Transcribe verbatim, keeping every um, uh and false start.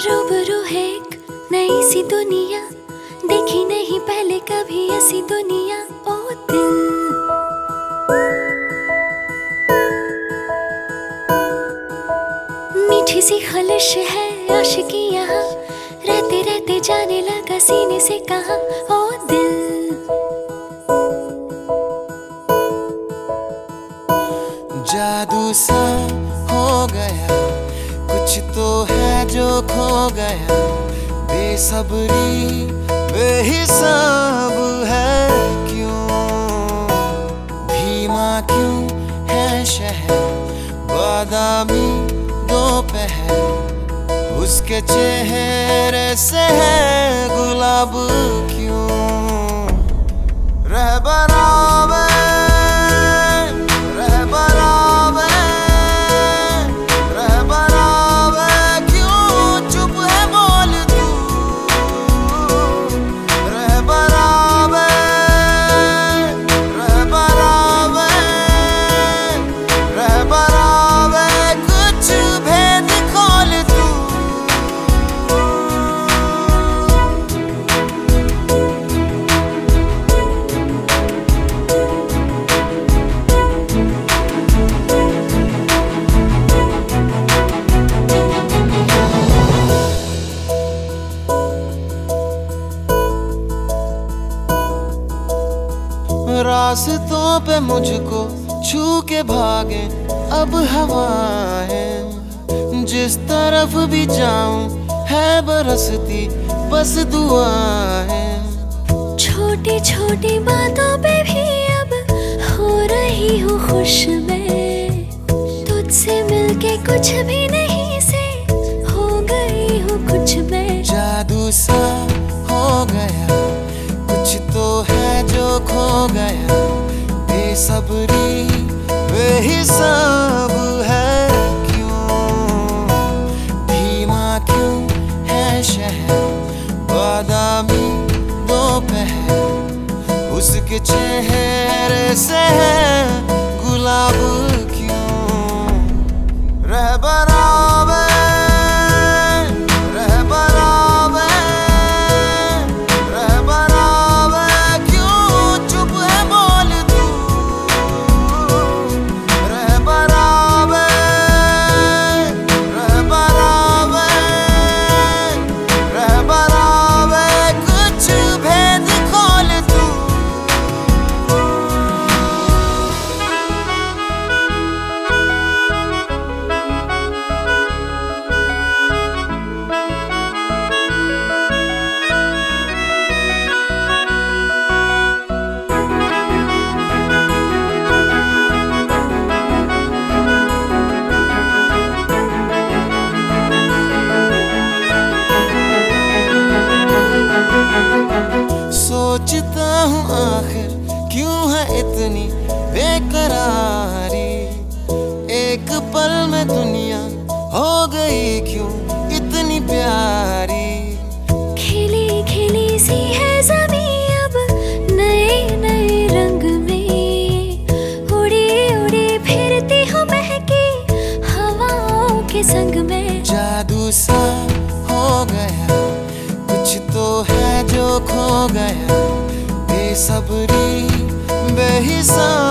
रूबरू है एक नई सी दुनिया, देखी नहीं पहले कभी ऐसी दुनिया। ओ दिल मीठी सी खलिश है आशिकी यहाँ, रहते रहते जाने लगा सीने से कहा। ओ दिल जादू सा हो गया, कुछ तो है जो खो गया। बेसब्री बेहिसाब है क्यों, धीमा क्यों है शहर, बादामी दोपहर। उसके चेहरे से है गुलाब क्यों, रहबरा में रास्तों पे मुझको छू के भागे अब हवाएं, जिस तरफ भी जाऊं है बरसती बस दुआएं। छोटी छोटी बातों पे भी अब हो रही हूँ खुश मैं, तुझसे मिलके कुछ भी नहीं से हो गई हूँ कुछ मैं। जादू सा हो गया, कुछ तो है जो खो गया। बेसब्री बेहिसाब है क्यों, धीमा क्यों है शहर, बादामी दोपहर। उसके चेहरे से है गुलाब क्यों, रहबरा सोचता हूँ आखिर क्यों है इतनी बेकरारी। एक पल में दुनिया हो गई क्यों इतनी प्यारी। खिली खिली सी है ज़मीं अब नए नए रंग में, उड़ी उड़ी फिरती हूँ महकी हवाओं के संग में। जादू सा हो गया, कुछ तो है जो खो गया। बेसब्री बेहिसाब